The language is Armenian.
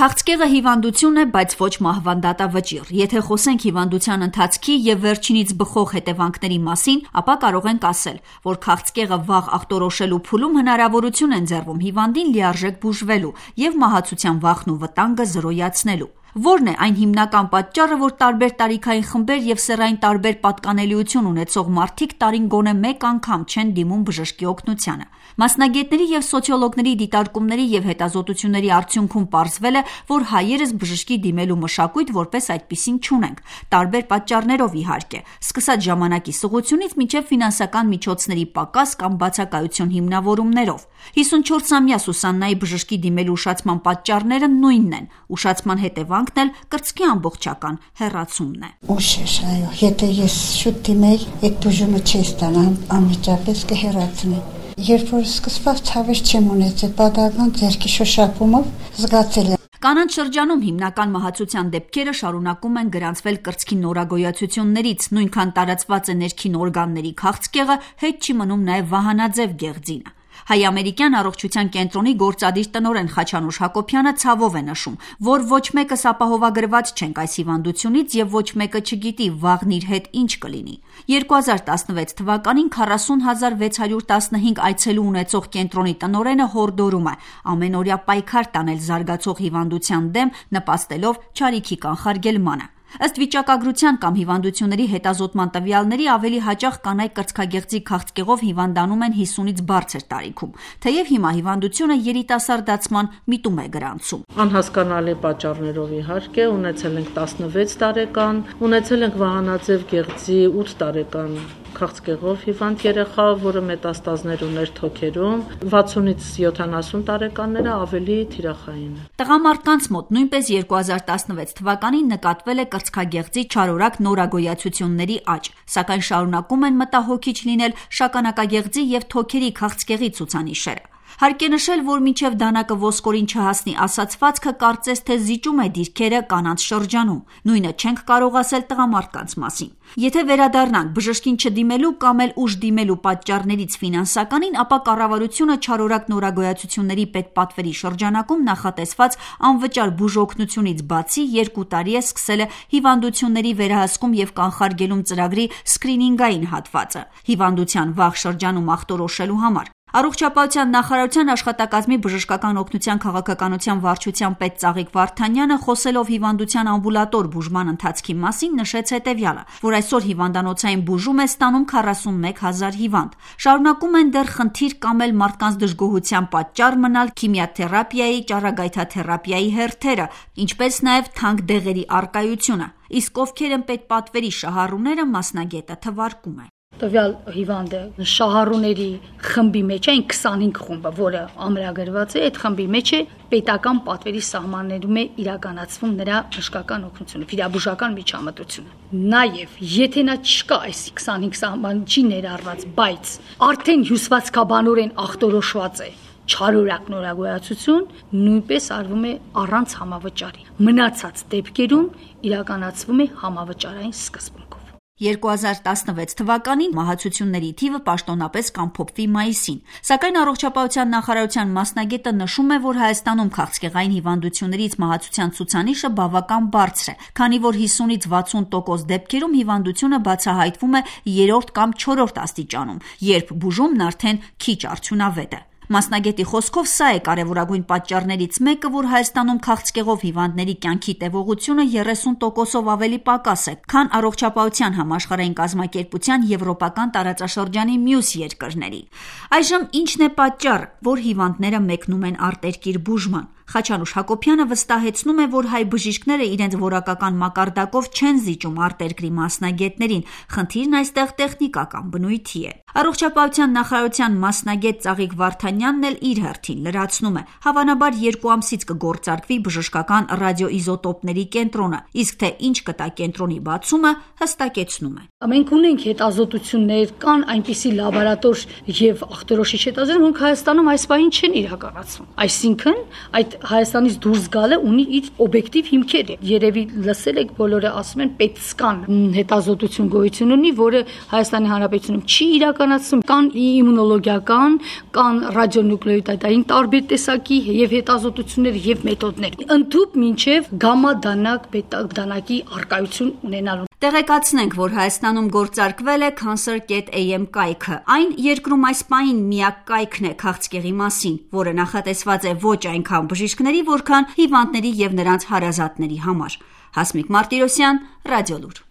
Քաղցկեղը հիվանդություն է, բայց ոչ մահվանդատավճիռ։ Եթե խոսենք հիվանդության ընթացքի եւ վերջինից բխող հետևանքների մասին, ապա կարող ենք ասել, որ քաղցկեղը վաղ ախտորոշելու փուլում հնարավորություն է ընձեռվում հիվանդին լիարժեք բուժվելու եւ մահացության վախն ու վտանգը զրոյացնելու։ Որն է այն հիմնական պատճառը, որ տարբեր տարիքային խմբեր եւ սեռային տարբեր պատկանելիություն ունեցող մարդիկ տարին գոնե մեկ անգամ չեն դիմում բժշկի օգնությանը։ Մասնագետների եւ սոցիոլոգների դիտարկումների եւ հետազոտությունների արդյունքում պարզվել է, որ հայերս բժշկի դիմելու մշակույթ որպես այդպիսին չունենք, տարբեր պատճառներով իհարկե, սկսած ժամանակի սղությունից մինչեւ ֆինանսական միջոցների պակաս կամ բացակայություն հիմնավորումներով։ 54-ամյա Սուսաննայի բժշկի դիմելու ուշացման պատճառները նույնն են։ Ուշացման հետևանքն էլ կրծքի ամբողջական հեռացումն է։ Ուշ, այո, եթե ես շուտ դիմեի, այդ բուժումը չի ստանա, անմիջապես կհեռացնի։ Երբ որ սկսված ցավեր չեմ ունեցել, պատահական ձեռքի շոշափումով զգացել եմ։ Կանանց շրջանում հիմնական մահացության դեպքերը շարունակում են գրանցվել կրծքի նորագոյացություններից, նույնքան տարածված է ներքին օրգանների քաղցկեղը, հետ չի մնում նաև վահանաձև գեղձինը։ Հայ-ամերիկյան առողջության կենտրոնի գործադիր տնօրեն Խաչանուշ Հակոբյանը ցավով է նշում, որ ոչ մեկս ապահովագրված չենք այս հիվանդությունից եւ ոչ մեկը չգիտի վաղն իր հետ ինչ կլինի։ 2016 թվականին 40,615 այցելու ունեցող կենտրոնի տնօրենը հորդորում է ամենօրյա պայքար տանել զարգացող հիվանդության դեմ, նպաստելով չարիքի կանխարգելմանը։ Ըստ վիճակագրության կամ հիվանդությունների հետազոտման տվյալների ավելի հաճախ կանայք կրծքագեղձի քաղցկեղով հիվանդանում են 50-ից բարձր տարիքում, թեև հիմա հիվանդությունը երիտասարդացման միտում է գրանցում։ Անհասկանալի պատճառներով իհարկե ունեցել ենք 16 տարեկան, ունեցել ենք վահանաձև գեղձի 8 տարեկան քաղցկեղով հիվանդ երեխա, որը մետաստազներ ուներ թոքերում, 60-ից 70 տարեկանները ավելի թիրախային է։ Տղամարդկանց մոտ նույնպես 2016 թվականին նկատվել է կրծքագեղձի չարորակ նորագոյացությունների աճ, սակայն շարունակում են մտահոգիչ լինել շագանակագեղձի եւ թոքերի քաղցկեղի ցուցանիշերը։ Հարկ է նշել, որ մինչև դանակը ոսկորին չհասնի ասացվածքը կարծես թե զիջում է դիրքերը կանանց շրջանում։ Նույնը չենք կարող ասել տղամարդկանց մասին։ Եթե վերադառնանք բժշկին չդիմելու կամ էլ ուշ դիմելու պատճառներից ֆինանսականին, ապա կառավարությունը չարորակ նորագոյացությունների պետպատվերի շրջանակում նախատեսված անվճար բուժօգնությունից բացի 2 տարի է սկսել է հիվանդությունների վերահսկում եւ կանխարգելում ծրագրի սկրինինգային հատվածը, հիվանդության վաղ շրջանում ախտորոշելու համար։ Առողջապահության նախարարության աշխատակազմի բժշկական օգնության քաղաքականության վարչության պետ Ծաղիկ Վարդանյանը խոսելով հիվանդության ամբուլատոր բուժման ընթացքի մասին նշեց հետևյալը, որ այսօր հիվանդանոցային բուժում է ստանում 41,000 հիվանդ։ Շարունակում են դեռ խնդիր կամ էլ մարդկանց դժգոհության պատճառ մնալ քիմիաթերապիայի, ճառագայթաթերապիայի հերթերը, ինչպես նաև թանկ դեղերի առկայությունը։ Իսկ ովքեր են պետպատվերի շահառուները, մասնագետը թվարկում է։ Տվյալ հիվանդը շահառուների խմբի մեջ է, այն 25 խումբը, որը ամրագրված է, այդ խմբի մեջ է պետական պատվերի սահմաններում է իրականացվում նրա բժշկական օգնությունը, վիրաբուժական միջամտությունը։ Նաև, եթե նա չկա այս 25 սահմանչի ներառված, բայց արդեն հյուսվածքաբանորեն ախտորոշված է չարորակ նորագոյացություն, նույնպես արվում է առանց համավճարի։ Մնացած դեպքերում իրականացվում է համավճարային սկզբունքով։ 2016 թվականին մահացությունների թիվը պաշտոնապես կամփոփվի մայիսին, սակայն առողջապահության նախարարության մասնագետը նշում է, որ Հայաստանում քաղցկեղային հիվանդություններից մահացության ցուցանիշը բավական բարձր է, քանի որ 50-ից 60% դեպքերում հիվանդությունը բացահայտվում է 3-րդ կամ 4-րդ աստիճանում, երբ բուժումն արդեն քիչ արդյունավետ է։ Մասնագետի խոսքով սա է կարևորագույն պատճառներից մեկը, որ Հայաստանում քաղցկեղով հիվանդների կյանքի տևողությունը 30%-ով ավելի պակաս է, քան առողջապահության համաշխարհային կազմակերպության եվրոպական տարածաշրջանի մյուս երկրների։ Այժմ ի՞նչն է պատճառը, որ հիվանդները մեկնում են արտերկիր բուժման։ Խաչանուշ Հակոբյանը վստահեցնում է, որ հայ բժիշկները իրենց որակական մակարդակով չեն զիջում արտերկրի մասնագետներին, խնդիրն այստեղ տեխնիկական բնույթի է։ Առողջապահության նախարարության մասնագետ Ծաղիկ Վարդանյանն էլ իր հերթին լրացնում է, հավանաբար 2 ամսից կգործարկվի բժշկական ռադիոիզոտոպների կենտրոնը, իսկ թե ինչ կտա կենտրոնի բացումը, հստակեցնում է։ Մենք ունենք հետազոտություններ, կան այնպիսի լաբորատոր եւ ախտորոշիչ հետազոտություններ, որոնք Հայաստանում այս պահին չեն իրականացվում։ Այսինքն, այդ Հայաստանից դուրս գալը ունի իր օբյեկտիվ հիմքերը։ Երևի լսել եք, բոլորը ասում են պետսկան հետազոտություն գոյություն ունի, որը Հայաստանի Հանրապետությունում չի իրականացվում, կան իմունոլոգիական, կան ռադիոնուկլեոտիդային տարբեր տեսակի եւ հետազոտություններ եւ մեթոդներ։ Ընդհուպ մինչեւ գամմա դանակ, բետա դանակի արկայություն ունենալու։ Տեղեկացնենք, որ Հայաստանում գործարկվել է Cancer.am կայքը։ Այն երկրում այս պահին միակ կայքն է քաղցկեղի մասին, որը նախատեսված է ոչ այնքան բժիշկների, որքան հիվանդների եւ նրանց հարազատների համար։ Հասմիկ Մարտիրոսյան, Ռադիոլուր։